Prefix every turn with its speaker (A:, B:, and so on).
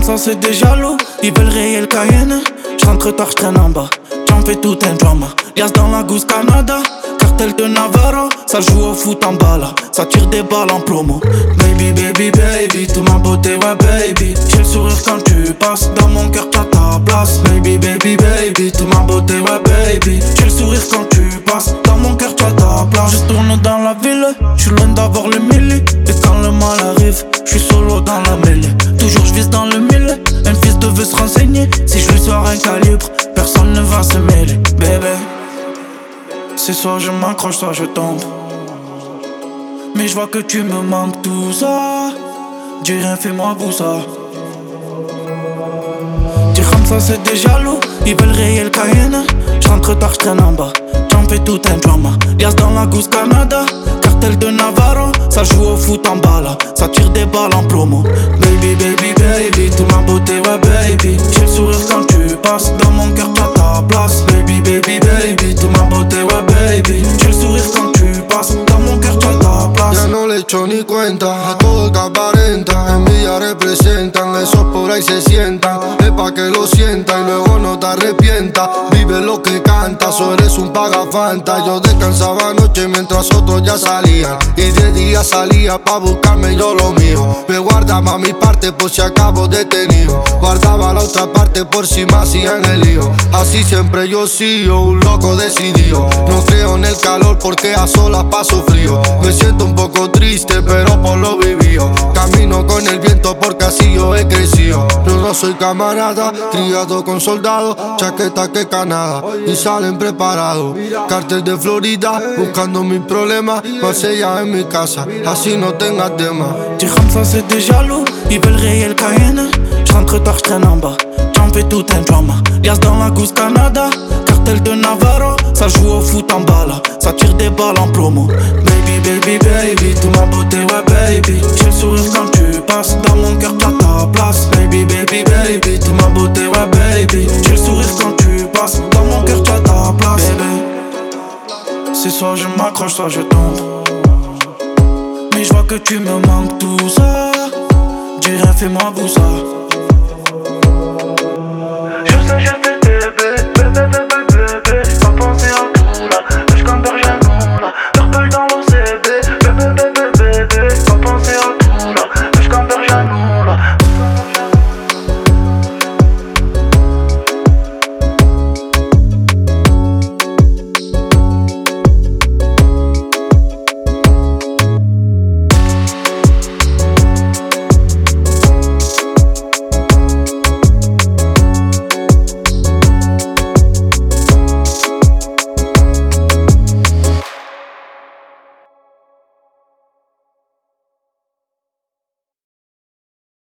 A: ça c'est des jaloux, ils veulent rayer le Cayenne. J'rentre tard, j'traîne en bas, j'en fais tout un drama. Lias dans la Goose Canada, cartel de Navarro. Ça joue au foot en bala, ça tire des balles en promo. Baby, baby, baby, toute ma beauté, ouais baby. J'ai le sourire quand tu passes, dans mon cœur t'as ta place. Baby, baby, baby, toute ma beauté, ouais baby. J'ai le sourire quand tu passes, dans mon cœur t'as ta place. Je tourne dans la ville, j'suis loin d'avoir le mille. Et quand le mal arrive, j'suis solo dans la mêlée. Toujours j'vise dans le mille, un fils de veut se renseigner. Si je lui sors un calibre, personne ne va se mêler. Bébé, c'est soit je m'accroche, soit je tombe. Mais je vois que tu me manques tout ça. Dis rien, fais-moi pour ça. Dire comme ça c'est des jaloux, ils veulent rayer le Cayenne. J'rentre tard, j'traîne en bas, j'en fais tout un drama. Lias dans la Goose Canada, cartel de Navarro. Ça joue au foot en bala, ça tire des balles en promo. Baby, baby, baby, toute ma beauté, ouais baby. J'ai le sourire quand tu passes, dans mon cœur t'as ta place. Baby, baby, baby, toute ma beauté, ouais baby. J'ai le sourire quand tu passes, dans mon cœur t'as ta place.
B: Ya no le echo ni cuenta a todo el que aparenta. Envidia representan, esos por ahí se sientan. Es pa' que lo sientas y luego no te arrepientas. Vive lo que cantas, o eres un pagafanta. Yo descansaba anoche mientras otros ya salían. Y de día salía pa' buscarme yo lo mío. Me guardaba mi parte por si acabo detenido. Guardaba la otra parte por si me hacían el lío. Así siempre yo sigo, un loco decidido. No creo en el calor porque a solas paso frío. Me siento un poco triste pero por lo vivido. Camino con el viento porque así yo he crecido. Yo no soy camarada, criado con soldados. Chaqueta que Canadá y salen preparados. Cartel de Florida, buscando mis problemas. Marsella en mi casa, así no tengas tema.
A: Dire comme ça c'est des jaloux, ils veulent rayer le Cayenne. J'rentre tard, j'traîne en bas, j'en fais tout un drama. Lias dans la Goose Canada, cartel de Navarro. Ça joue au foot en bala, ça tire des balles en promo. Baby, baby, baby, toute ma beauté, ouais baby. J'ai le sourire quand tu passes, dans mon cœur t'as ta place. Baby, baby, baby, toute ma beauté, ouais baby. J'ai le sourire quand tu passes, dans mon cœur t'as ta place. Baby, c'est soit je m'accroche, soit je tombe. Mais je vois que tu me manques tout ça. Dis rien, fais-moi pour ça.